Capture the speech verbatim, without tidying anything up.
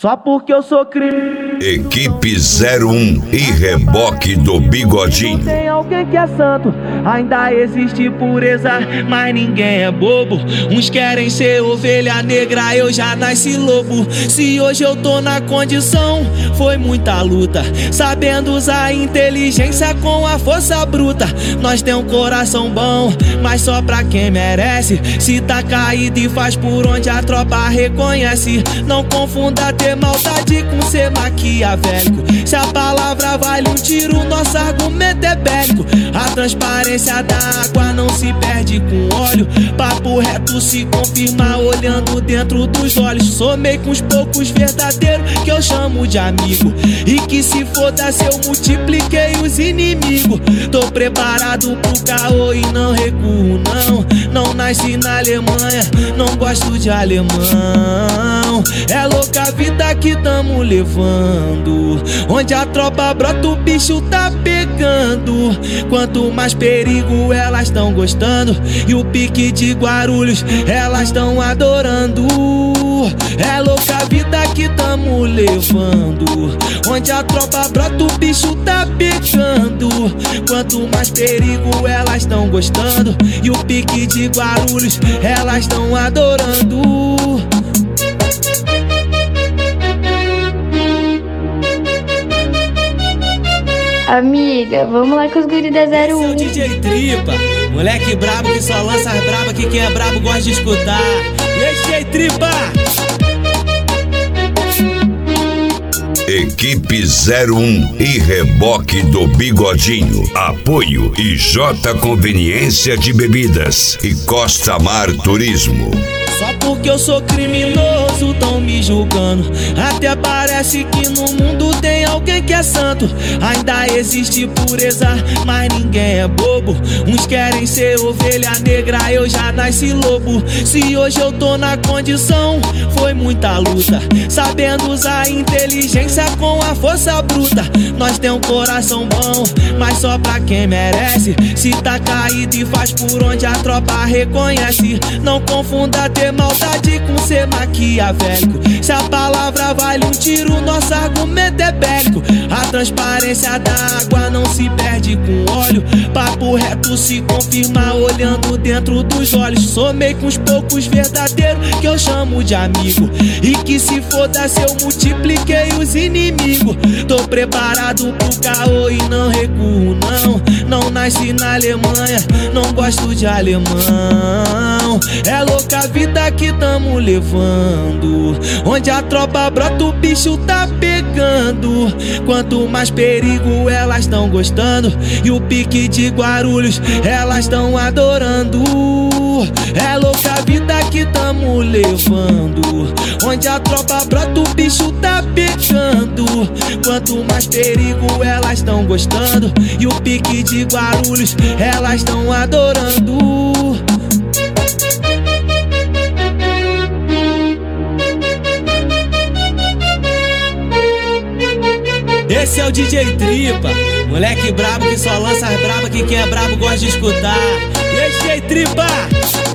Só porque eu sou crime. Equipe zero um e reboque do Bigodinho. Tem alguém que é santo, ainda existe pureza, mas ninguém é bobo. Uns querem ser ovelha negra, eu já nasci lobo. Se hoje eu tô na condição, foi muita luta, sabendo usar a inteligência com a força bruta. Nós tem um coração bom, mas só pra quem merece. Se tá caído e faz por onde a tropa reconhece. Não confunda ter maldade com ser maquiavélico. Se a palavra vale um tiro, nosso argumento é bélico. A transparência da água não se perde com óleo. Papo reto se confirma olhando dentro dos olhos. Somei com os poucos verdadeiros que eu chamo de amigo. E que se foda se eu multipliquei os inimigos. Tô preparado pro caô e não recuo não. Não nasci na Alemanha, não gosto de alemão. É louca a vida que tamo levando. Onde a tropa brota o bicho tá pegando. Quanto mais perigo elas tão gostando. E o pique de Guarulhos elas tão adorando. É louca a vida que tamo levando. Onde a tropa brota o bicho tá pegando. Quanto mais perigo elas tão gostando. E o pique de Guarulhos elas tão adorando. Amiga, vamos lá com os guri da zero um. Esse é o D J Tripa, moleque brabo que só lança as braba, que quem é brabo gosta de escutar. E aí, D J Tripa? Equipe zero um e reboque do Bigodinho. Apoio I J Conveniência de Bebidas e Costa Mar Turismo. Só porque eu sou criminoso tão me julgando. Até parece que no mundo tem alguém que é santo. Ainda existe pureza, mas ninguém é bobo. Uns querem ser ovelha negra, eu já nasci lobo. Se hoje eu tô na condição, foi muita luta, sabendo usar a inteligência com a força bruta. Nós tem um coração bom, mas só pra quem merece. Se tá caído e faz por onde a tropa reconhece. Não confunda ter maldade com ser maquiavélico. Se a palavra vale um tiro, nosso argumento é bélico. A transparência da água não se perde com óleo. Papo reto se confirma olhando dentro dos olhos. Somei com os poucos verdadeiros que eu chamo de amigo. E que se foda se eu multipliquei os inimigos. Tô preparado pro caô e não recuo não. Não nasci na Alemanha, não gosto de alemão. É louca a vida que tamo levando. Onde a tropa brota o bicho tá pegando. Quanto mais perigo elas tão gostando. E o pique de Guarulhos elas tão adorando. É louca a vida que tamo levando. Onde a tropa brota o bicho tá pegando. Quanto mais perigo elas tão gostando. E o pique de Guarulhos elas tão adorando. Esse é o D J Tripa, moleque brabo que só lança as braba, que quem é brabo gosta de escutar. E aí, D J Tripa?